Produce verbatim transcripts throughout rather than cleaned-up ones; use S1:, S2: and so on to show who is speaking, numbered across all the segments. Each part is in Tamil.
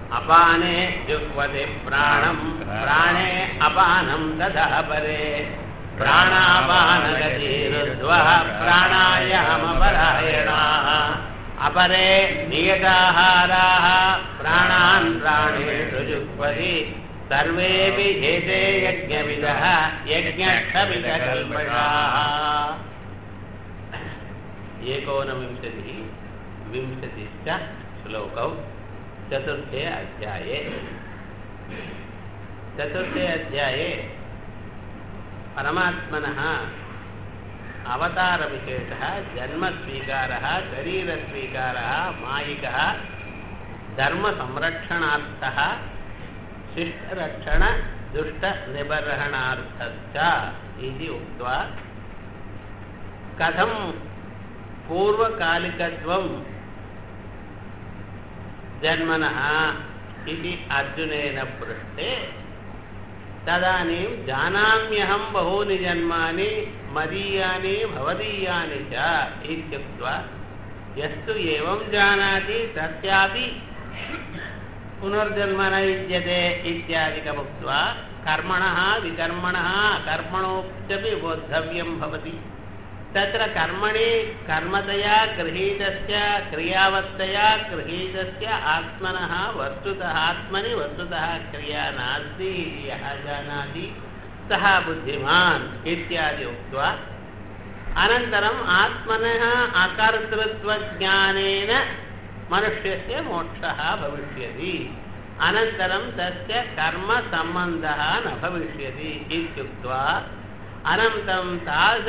S1: अपाने जुह्वति प्राणं प्राणे अपानं ददः परे प्राणापानगतिरुद्ध्वा प्राणायामपरायणाः अपरे नियताहाराः प्राणान् प्राणेषु जुह्वति सर्वेऽपि एते यज्ञविदः यज्ञक्षविदकल्पषाः। एकोनविंशतिः विंशतिश्च श्लोकौ चतुर्थे अध्याये। चतुर्थे अध्याये परमात्मनः अवतारविशेषः जन्मस्वीकारः शरीरस्वीकारः मायिकः धर्मसंरक्षणार्थः शिष्टरक्षण दुष्टनिबर्हणार्थश्च इति उक्त्वा कथं पूर्वकालिकत्वं जन्मनः इति अर्जुनेन पृष्टे तदानीं जानाम्यहं बहूनि जन्मानि मदीयानि भवदीयानि च इत्युक्त्वा यस्तु एवं जानाति तस्यापि पुनर्जन्म न विद्यते इत्यादिकमुक्त्वा कर्मणः विकर्मणः अकर्मणोऽप्यपि बोद्धव्यं भवति। तत्र कर्मणि कर्मतया गृहीतस्य क्रियावत्तया गृहीतस्य आत्मनः वस्तुतः आत्मनि वस्तुतः क्रिया नास्ति यः जानाति सः बुद्धिमान् इत्यादि उक्त्वा अनन्तरम् आत्मनः अकर्तृत्वज्ञानेन मनुष्यस्य मोक्षः भविष्यति अनन्तरं तस्य कर्मसम्बन्धः न भविष्यति इत्युक्त्वा अनन्तरं तादृश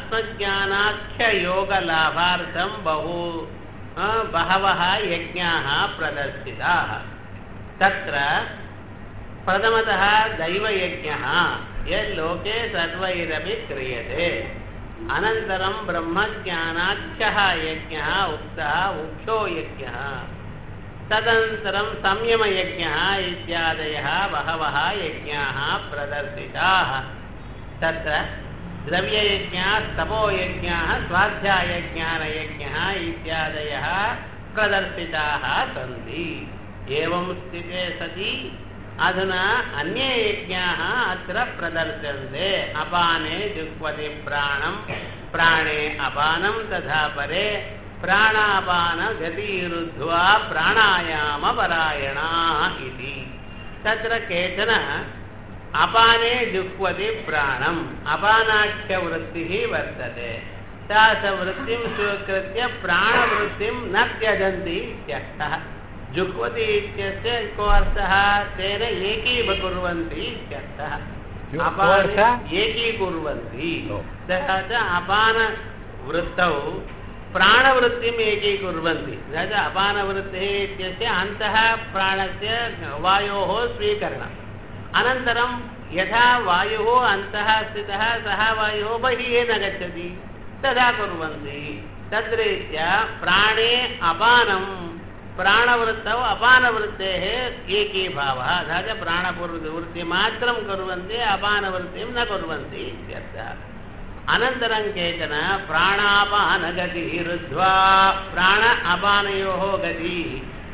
S1: आत्मज्ञानाख्ययोगलाभार्थं बहु बहवः यज्ञाः प्रदर्शिताः। तत्र प्रथमतः दैवयज्ञः यल्लोके सर्वैरपि क्रियते। अनन्तरं ब्रह्मज्ञानाख्यः यज्ञः उक्तः उक्षो यज्ञः। तदनन्तरं संयमयज्ञः इत्यादयः बहवः यज्ञाः प्रदर्शिताः। तत्र द्रव्ययज्ञः तपोयज्ञः स्वाध्यायज्ञानयज्ञः इत्यादयः प्रदर्शिताः सन्ति। एवं स्थिते सति अधुना अन्ये यज्ञाः अत्र प्रदर्श्यन्ते। अपाने जुह्वति प्राणं प्राणे अपानं तथा परे प्राणापानगतिरुद्ध्वा प्राणायामपरायणाः इति। तत्र केचन अपाने जुह्वति प्राणम् अपानाख्यवृत्तिः वर्तते। तादृशवृत्तिं स्वीकृत्य प्राणवृत्तिं न त्यजन्ति इत्यर्थः। जुह्वति इत्यस्य को अर्थः तेन एकीकुर्वन्ति इत्यर्थः। अपाने एकीकुर्वन्ति तथा च अपानवृत्तौ प्राणवृत्तिम् एकीकुर्वन्ति। तथा च अपानवृत्तिः इत्यस्य अन्तः प्राणस्य वायोः स्वीकरणम्। अनन्तरं यथा वायुः अन्तः स्थितः सः वायुः बहिः न गच्छति तथा कुर्वन्ति। तद्रीत्या प्राणे अपानं प्राणवृत्तौ अपानवृत्तेः एकीभावः। तथा च प्राणवृत्तिमात्रं कुर्वन्ति अपानवृत्तिं न कुर्वन्ति इत्यर्थः। अनन्तरं केचन प्राणापानगतिरुद्ध्वा प्राण अपानयोः गतिः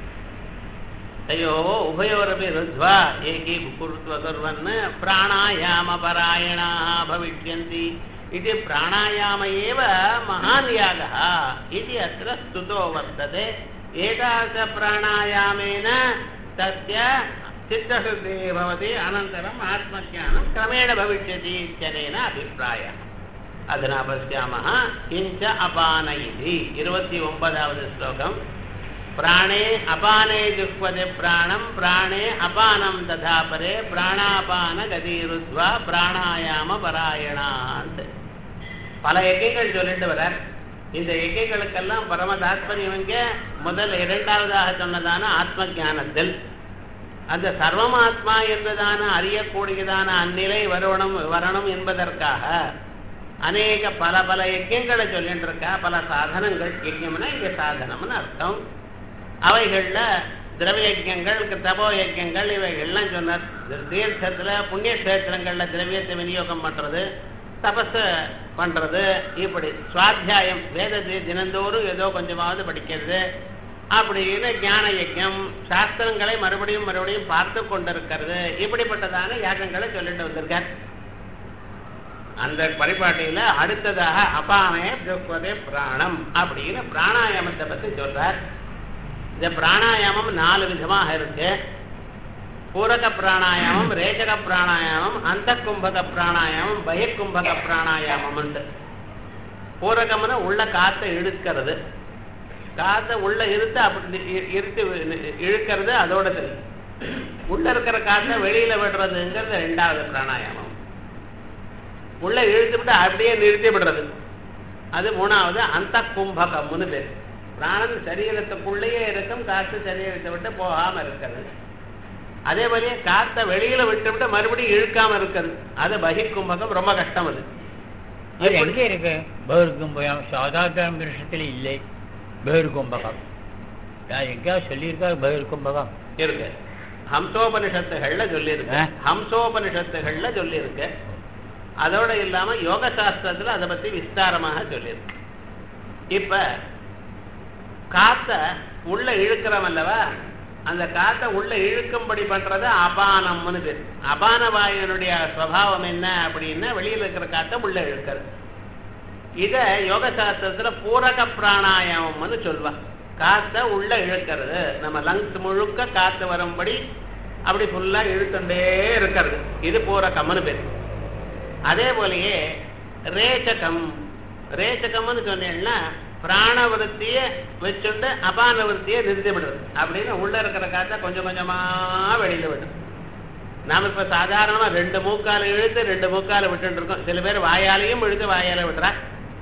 S1: तयोः उभयोरपि रुद्ध्वा एकीकृत्वा कुर्वन् प्राणायामपरायणाः भविष्यन्ति इति। प्राणायाम एव महान् यागः इति अत्र स्तुतो वर्तते। एतादृशप्राणायामेन तस्य चित्तशुद्धिः भवति अनन्तरम् आत्मज्ञानं क्रमेण भविष्यति इत्यनेन अभिप्रायः। अधुना पश्यामः किञ्च अपान इति इरुपति ओम्बदावद् श्लोकम्। प्राणे अपाने जुह्वति प्राणं प्राणे अपानं तथा परे प्राणापानगतिरुद्ध्वा प्राणायामपरायणाः. பல யஜ்ஞங்கள் சொல்லிட்டு வரார். இந்த யஜ்ஞங்களுக்கெல்லாம் பரம தாத்பரியம் எங்கே? முதல் இரண்டாவதாக சொன்னதான ஆத்ம ஞானத்தில் அந்த சர்வமாத்மா என்பதான அறியக்கூடியதான அந்நிலை வரணும் வரணும் என்பதற்காக அநேக பல பல யஜ்ஞங்களை சொல்லிட்டு இருக்கா. பல சாதனங்கள். யஜ்ஞம்னா இங்கே சாதனம்னு அர்த்தம். அவைகளில் திரவியஜங்கள் தபோ யஜ்ஞங்கள் இவைகள்லாம் சொன்னார். தீர்த்தத்தில் புண்ணிய கஷேத்திரங்களில் திரவியத்தை விநியோகம் பண்ணுறது, தபஸை பண்ணுறது, இப்படி சுவாத்தியாயம் வேதத்தை தினந்தோறும் ஏதோ கொஞ்சமாவது படிக்கிறது, அப்படின்னு ஞான யஜ்ஞம் சாஸ்திரங்களை மறுபடியும் மறுபடியும் பார்த்து கொண்டிருக்கிறது. இப்படிப்பட்டதான யாகங்களை சொல்லிட்டு வந்திருக்கார். அந்த பரிபாட்டியில அடுத்ததாக அபானே ஜோக்வதே பிராணம் அப்படின்னு பிராணாயாமத்தை பத்தி சொல்றார். இந்த பிராணாயாமம் நாலு விதமாக இருக்கு. பூரக பிராணாயாமம், ரேச்சக பிராணாயாமம், அந்த கும்பக பிராணாயாமம், பயக்கும்பக பிராணாயாமம். பூரகம்னு உள்ள காத்தை இழுக்கிறது, காத்தை உள்ள இழுத்து அப்படி இருத்து இழுக்கிறது, அதோட சரி. உள்ள இருக்கிற காத்தை வெளியில விடுறதுங்கிறது ரெண்டாவது பிராணாயாமம். உள்ள இழுத்து விட்டு அப்படியே நிறுத்தி விடுறது, அது மூணாவது அந்த கும்பகம்னு பேர். பிராணன் சரீரத்துக்குள்ளேயே இருக்கும், காத்து சரீரத்தை விட்டு போகாம இருக்கிறது. அதே மாதிரியே காத்தை வெளியில விட்டு விட்டு மறுபடியும் இழுக்காம இருக்கிறது, அது பகிர்கும்பகம். ரொம்ப கஷ்டம். அது
S2: எங்கே இருக்கு? பகிர்கும்பகம் சாதாரண விஷயத்துல இல்லை. பகிர்கும்பகம் எங்கேயாவது சொல்லியிருக்கா? பகிர்கும்பகம்
S1: இருக்கு, ஹம்சோபனிஷத்துகள்ல சொல்லியிருக்கு. ஹம்சோபனிஷத்துகள்ல சொல்லியிருக்கு. அதோட இல்லாம யோக சாஸ்திரத்துல அதை பத்தி விஸ்தாரமாக சொல்லியிருக்கு. இப்ப காத்த உள்ள இழுக்கிறோம் அல்லவா, அந்த காத்த உள்ள இழுக்கும்படி பண்றது அபானம்னு பேர். அபான வாயுனுடைய சுவாவம் என்ன அப்படின்னா வெளியில இருக்கிற காத்த உள்ள இழுக்கிறது. இத யோக சாஸ்திரத்துல பூரக பிராணாயாமம்னு சொல்வா. காத்த உள்ள இழுக்கிறது, நம்ம லங்ஸ் முழுக்க காத்து வரும்படி அப்படி ஃபுல்லா இழுத்துட்டே இருக்கிறது, இது பூரகம்னு பேர். அதே போலயே ரேச்சகம், ரேச்சகம்னு சொன்னேன்னா பிராணவருத்திய வச்சுட்டு அபான விருத்தியை நிறுத்தி விடுறது. அப்படின்னு உள்ள இருக்கிற காத்த கொஞ்சம் கொஞ்சமா வெளியில விடுறது. நாம இப்ப சாதாரணமா ரெண்டு மூக்கால இழுத்து ரெண்டு மூக்கால விட்டு இருக்கோம். சில பேர் வாயாலையும் இழுத்து வாயால விடுறா,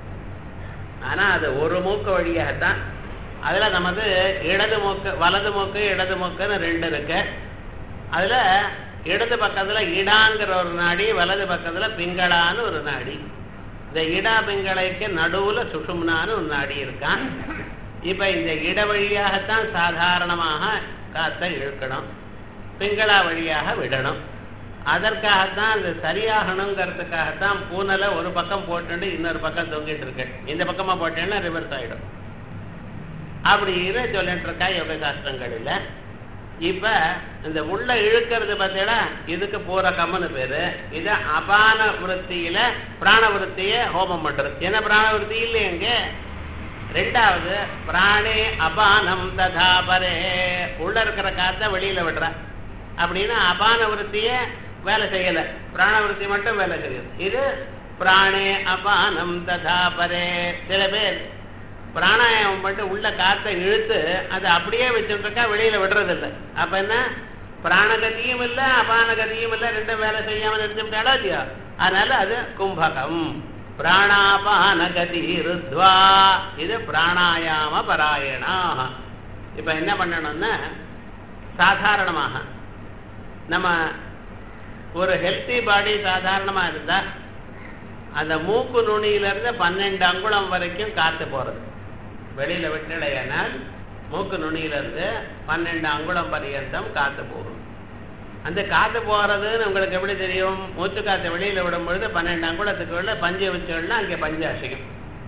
S1: ஆனா அது ஒரு மூக்கு வழியாகத்தான். அதுல நமது இடது மூக்கு வலது மூக்கு இடது மூக்குன்னு ரெண்டு இருக்கு. அதுல இடது பக்கத்துல இடாங்கிற ஒரு நாடி, வலது பக்கத்துல பிங்களான்னு ஒரு நாடி. இந்த இடா பிங்களைக்கு நடுவுல சுஷும்னான்னு ஒரு நாடி இருக்கான். இப்ப இந்த இட வழியாகத்தான் சாதாரணமாக காத்தை இழுக்கணும், பிங்களா வழியாக விடணும். அதற்காகத்தான் அது சரியாகணுங்கிறதுக்காகத்தான் பூனலை ஒரு பக்கம் போட்டு இன்னொரு பக்கம் தொங்கிட்டு இருக்கு. இந்த பக்கமா போட்டேன்னா ரிவர்ஸ் ஆயிடும் அப்படின்னு சொல்லிட்டு இருக்கா யோக சாஸ்திரங்கள் இல்ல. இப்ப இந்த உள்ள இழுக்கிறது பார்த்தீங்களா, இதுக்கு பூரகம்னு பேரு. இது அபான விருத்தியில பிராண விருத்திய ஹோமம் பண்றது. ஏன்னா பிராண விருத்தி இல்லையங்க. ரெண்டாவது பிராணே அபானம் ததாபரே, உள்ள இருக்கிற காத்த வெளியில விடுற அப்படின்னா அபான விருத்திய வேலை செய்யல, பிராண விருத்தி மட்டும் வேலை செய்யுது. இது பிராணே அபானம் ததாபரே. சில பேர் பிராணாயாமம் பண்ணிட்டு உள்ள காத்தை இழுத்து அதை அப்படியே வச்சுட்டு இருக்கா, வெளியில விடுறது இல்லை. அப்ப என்ன, பிராணகதியும் இல்லை அபானகதியும் இல்லை, ரெண்டும் வேலை செய்யாம நிறுத்திவிட்டாலோ இல்லையா. அதனால அது கும்பகம். பிராணாபானகதி ருத்வா, இது பிராணாயாம பராயணா. இப்ப என்ன பண்ணணும்னா, சாதாரணமாக நம்ம ஒரு ஹெல்த்தி பாடி சாதாரணமா இருந்தா அந்த மூக்கு நுனியிலிருந்து பன்னெண்டு அங்குலம் வரைக்கும் காத்து போறது. வெளியில விட்டுடையானால் மூக்கு நுனியிலிருந்து பன்னெண்டு அங்குலம் பரியந்தம் காத்து போகும். அந்த காத்து போறதுன்னு உங்களுக்கு எப்படி தெரியும்? மூச்சு காத்து வெளியில விடும் பொழுது பன்னெண்டு அங்குலத்துக்கு உள்ள பஞ்சை வச்சுன்னா அங்கே பஞ்சு அசைக்கும்.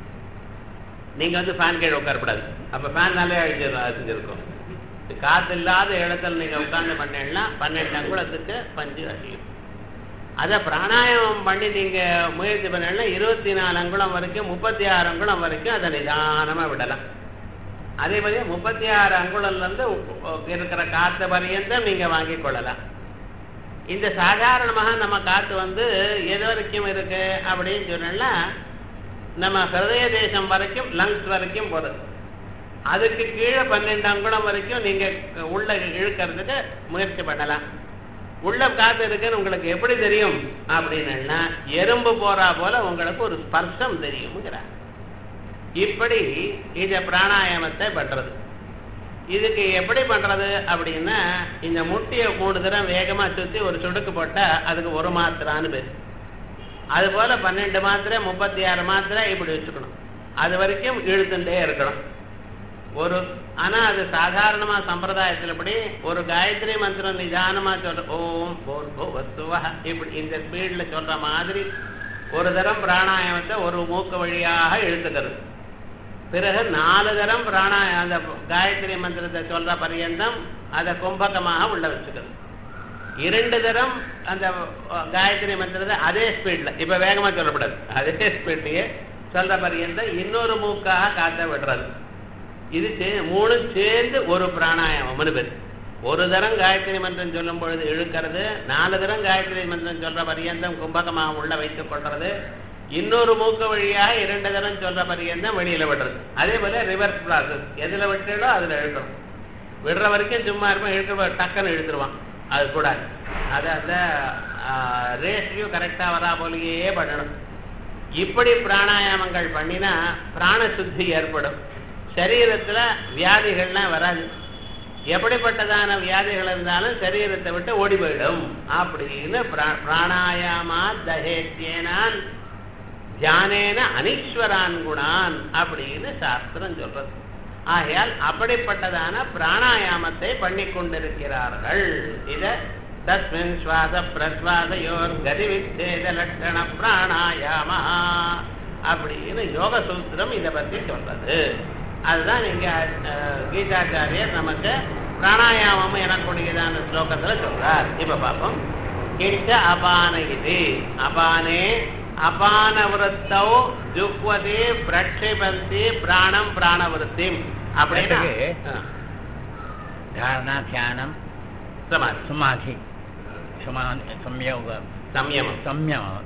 S1: நீங்க வந்து ஃபேன் கீழே உட்காரப்படாது, அப்ப ஃபேன்னாலே அழிஞ்சு அசைஞ்சிருக்கும். காத்து இல்லாத இடத்துல நீங்க உட்கார்ந்து பண்ணீங்கன்னா பன்னெண்டு அங்குலத்துக்கு பஞ்சு அசையும். அதை பிராணாயாமம் பண்ணி நீங்க முயற்சி பண்ணா இருபத்தி நாலு அங்குலம் வரைக்கும் முப்பத்தி ஆறு அங்குலம் வரைக்கும் அதை நிதானமா விடலாம். அதே மாதிரி முப்பத்தி ஆறு அங்குலம்ல இருந்து இருக்கிற காத்து பரியந்தம் நீங்க வாங்கி கொள்ளலாம். இந்த சாதாரணமாக நம்ம காத்து வந்து எது வரைக்கும் இருக்கு அப்படின்னு சொன்னா நம்ம ஹிருதய தேசம் வரைக்கும் லங்ஸ் வரைக்கும் போறது. அதுக்கு கீழே பன்னெண்டு அங்குலம் வரைக்கும் நீங்க உள்ள இழுக்கிறதுக்கு முயற்சி பண்ணலாம். உள்ள காத்து இருக்குன்னு உங்களுக்கு எப்படி தெரியும் அப்படின்னா, எறும்பு போறா போல உங்களுக்கு ஒரு ஸ்பர்சம் தெரியும்ங்கிறார். இப்படி இந்த பிராணாயாமத்தை பண்றது. இதுக்கு எப்படி பண்றது அப்படின்னா, இந்த முட்டியை மூணு தரம் வேகமா சுத்தி ஒரு சுடுக்கு போட்டா அதுக்கு ஒரு மாத்திரான்னு பேரு. அது போல பன்னெண்டு மாத்திரை முப்பத்தி ஆறு மாத்திரை இப்படி வச்சுக்கணும். அது வரைக்கும் இழுத்துட்டே இருக்கணும். ஒரு ஆனா அது சாதாரணமா சம்பிரதாயத்தில் இப்படி ஒரு காயத்ரி மந்திரம் நிதானமா சொல்ற ஓம் போர்போ வசுவ இப்படி இந்த ஸ்பீட்ல சொல்ற மாதிரி ஒரு தரம் பிராணாயாமத்தை ஒரு மூக்கு வழியாக இழுத்துக்கிறது. பிறகு நாலு தரம் பிராணா அந்த காயத்ரி மந்திரத்தை சொல்ற பர்யந்தம் அதை கும்பகமாக உள்ள வச்சுக்கிறது. இரண்டு தரம் அந்த காயத்ரி மந்திரத்தை அதே ஸ்பீட்ல, இப்ப வேகமா சொல்லப்படாது, அதே ஸ்பீட்லயே சொல்ற பர்யந்தம் இன்னொரு மூக்காக காத்த விடுறது. இது மூணு சேர்ந்து ஒரு பிராணாயாமம்னு பேரு. ஒரு தரம் காயத்ரி மந்திரம் சொல்லும் பொழுது இழுக்கிறது, நாலு தரம் காயத்ரி மந்திரம் சொல்ற பர்யந்தம் கும்பகமாக உள்ள வைத்துக் கொள்றது, இன்னொரு மூக்க வழியாக இரண்டு தரம் சொல்ற பர்யந்தம் வெளியில விடுறது. அதே போல ரிவர்ஸ் ப்ராசஸ், எதுல விட்டுடோ அதுல இழுக்கணும். விடுற வரைக்கும் சும்மா இருப்போம், இழுக்க டக்குன்னு இழுத்துருவான், அது கூடாது. அது அந்த ரேஷியோ கரெக்டா வரா போலயே பண்ணணும். இப்படி பிராணாயாமங்கள் பண்ணினா பிராண சுத்தி ஏற்படும், சரீரத்துல வியாதிகள்லாம் வராது. எப்படிப்பட்டதான வியாதிகள் இருந்தாலும் சரீரத்தை விட்டு ஓடி போயிடும். அப்படின்னு பிராணாயாமா தஹேத்யேனான் தியானேன அனீஸ்வரான் குணான் அப்படின்னு சாஸ்திரம் சொல்றது. ஆகையால் அப்படிப்பட்டதான பிராணாயாமத்தை பண்ணி கொண்டிருக்கிறார்கள். இத தஸ்மின் சுவாச பிரஸ்வாசயோர் கதி வித்தேத லட்சண பிராணாயாம அப்படின்னு யோக சூத்திரம் இதை பத்தி சொல்றது. அதுதான் இங்க கீதாச்சாரியர் நமக்கு பிராணாயாமம் எனக்கூடியதான ஸ்லோகத்துல சொல்றார். இப்ப பார்ப்போம். கிட்ட அபான இது அபானே அபானவருத்தோ ஜுக்வதி பிரக்ஷிபந்தி பிராணம் பிராணவருத்தி அப்படின்னு
S2: தாரணா தியானம்
S1: சமாதி
S2: சமாதி சம்யோகம்
S1: சம்யமம்
S2: சம்யமம்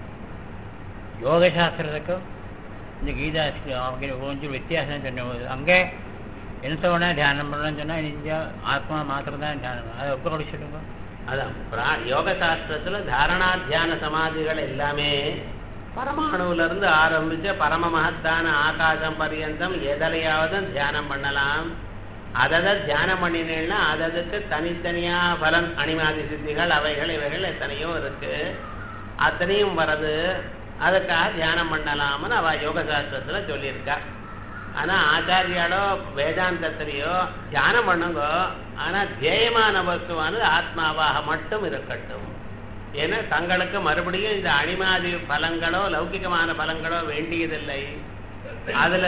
S2: யோகசாஸ்திரத்துக்கும் இந்த கீதா அவங்க கொஞ்சம் வித்தியாசம் சொன்னபோது அங்கே என்ன வேணா தியானம் பண்ணணும்னு சொன்னால் இந்த ஆத்மா மாத்திரம் தான் தியானம். அதை ஒப்பு கொடு சொல்லுங்க.
S1: அதான் யோக சாஸ்திரத்துல தாரணா தியான சமாதிகள் எல்லாமே பரமாணுல இருந்து ஆரம்பிச்ச பரம மகத்தான ஆகாசம் பர்யந்தம் எதலையாவது தியானம் பண்ணலாம். அதை தியானம் பண்ணினேன்னா அதற்கு தனித்தனியா பலன் அணிமாதி சித்திகள் அவைகள் இவைகள் எத்தனையோ இருக்கு, அத்தனையும் வர்றது. அதுக்காக தியானம் பண்ணலாம்னு அவ யோக சாஸ்திரத்துல சொல்லியிருக்கா. ஆனா ஆச்சாரியாலோ வேதாந்தத்திலேயோ தியானம் பண்ணுங்க, ஆனா தியமான வஸ்துவானது ஆத்மாவாக மட்டும் இருக்கட்டும். ஏன்னா தங்களுக்கு மறுபடியும் இந்த அணிமாதி பலங்களோ லௌகிகமான பலங்களோ வேண்டியதில்லை. அதுல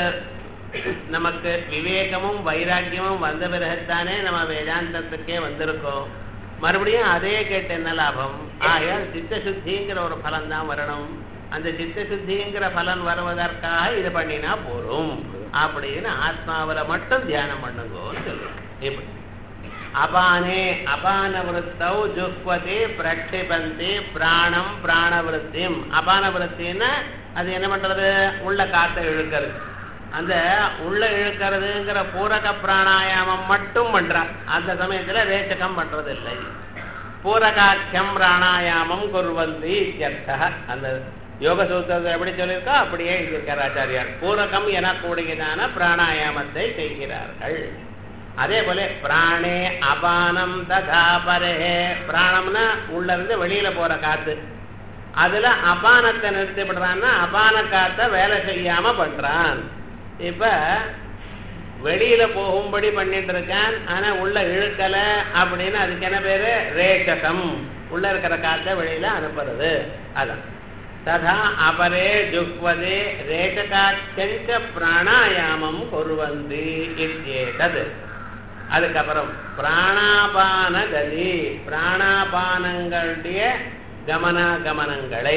S1: நமக்கு விவேகமும் வைராக்கியமும் வந்த பிறகுத்தானே நம்ம வேதாந்தத்துக்கே வந்திருக்கோம். மறுபடியும் அதே கேட்டு என்ன லாபம்? ஆகையால் சித்த சுத்திங்கிற ஒரு பலன் தான் வரணும். அந்த சித்த சுத்திங்கிற பலன் வருவதற்காக இது பண்ணினா போரும் அப்படின்னு ஆத்மாவில மட்டும் தியானம் பண்ணுங்கன்னு சொல்லுவோம். இப்படி அபானே அபானவருத்தௌ ஜுக்வதி பிரக்ஷிபந்தி பிராணம் பிராணவருத்திம். அபானவருத்தின்னா அது என்ன பண்றது? உள்ள காத்த இழுக்கிறது. அந்த உள்ள இழுக்கிறதுங்கிற பூரக பிராணாயாமம் மட்டும் பண்றா. அந்த சமயத்துல ரேச்சகம் பண்றது இல்லை. பூரகாட்சியம் பிராணாயாமம் குர்வந்தி இத்யர்த்தः. அந்த யோக சூத்திரத்தை எப்படி சொல்லியிருக்கோ அப்படியே இருக்கார் ஆச்சாரியார். பூரகம் எனக்கூடியதான பிராணாயாமத்தை செய்கிறார்கள். அதே போல பிராணே அபானம் ததா பரே. பிராணம்னா உள்ள இருந்து வெளியில போற காத்து, அதுல அபானத்தை நிறுத்தி விடுறான்னா அபான காத்த வேலை செய்யாம பண்றான். இப்ப வெளியில போகும்படி பண்ணிட்டு இருக்கான், ஆனா உள்ள இழுக்கல அப்படின்னு அதுக்கு என்ன பேரு? ரேச்சகம். உள்ள இருக்கிற காத்த வெளியில அனுப்புறது. அதான் ததா அபரே ஜுக்வதே ரேச்சகாச்ச பிராணாயாமம் குர்வந்தி இத்யேதத். அதுக்கப்புறம் பிராணாபான கதி, பிராணாபானங்களுடைய கமனாகமனங்களை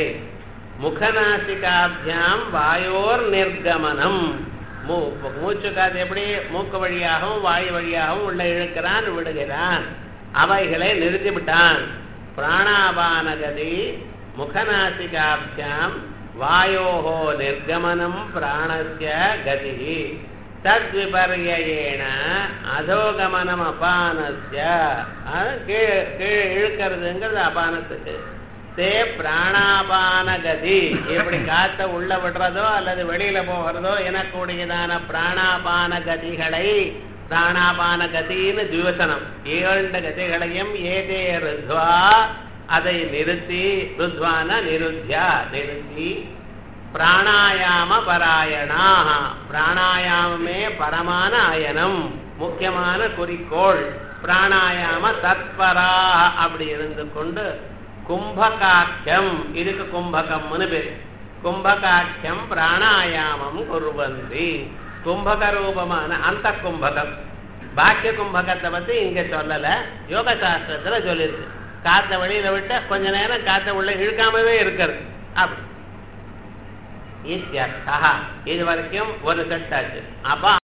S1: முகநாசிகாபியாம் வாயோர் நிர்கமனம். மூச்சு காத்து எப்படி மூக்கு வழியாகவும் வாயு வழியாகவும் உள்ள இழுக்கிறான் விடுகிறான், அவைகளை நிறுத்திவிட்டான். பிராணாபான கதி முகநாசிகாபியாம் வாயோஹோ நிர்கமனம் பிராணஸ்ய கதி தத்விபர்யேன அதோகமனம் அபானஸ்ய. கீழே கீழே இழுக்கிறதுங்கிறது அபானத்துக்கு. தே பிராணாபான கதி எப்படி காத்த உள்ள விடுறதோ அல்லது வெளியில போகிறதோ எனக்கூடியதான பிராணாபான கதிகளை பிராணாபான கதின்னு திவசனம் ஏழு கதிகளையும் ஏதே ருத்வா அதை நிறுத்தி, ருத்வான நிருத்யா நிறுத்தி, பிராணாயாம பராயணா. பிராணாயாமமே பரமான அயனம், முக்கியமான குறிக்கோள். பிராணாயாம தத்பரா அப்படி இருந்து கொண்டு கும்பகாட்சம், இதுக்கு கும்பகம்னு பேர். கும்பகாட்சம் பிராணாயாமம் குர்வந்தி. கும்பக ரூபமான அந்த கும்பகம் பாக்கிய கும்பகத்தை பத்தி இங்க சொல்லல, யோக சாஸ்திரத்துல சொல்லிருக்கு. காத்த வெளியில விட்டு கொஞ்ச நேரம் காத்த உள்ள இழுக்காமவே இருக்கிறது அப்படி. இது வரைக்கும் ஒரு செட் ஆச்சு. அப்ப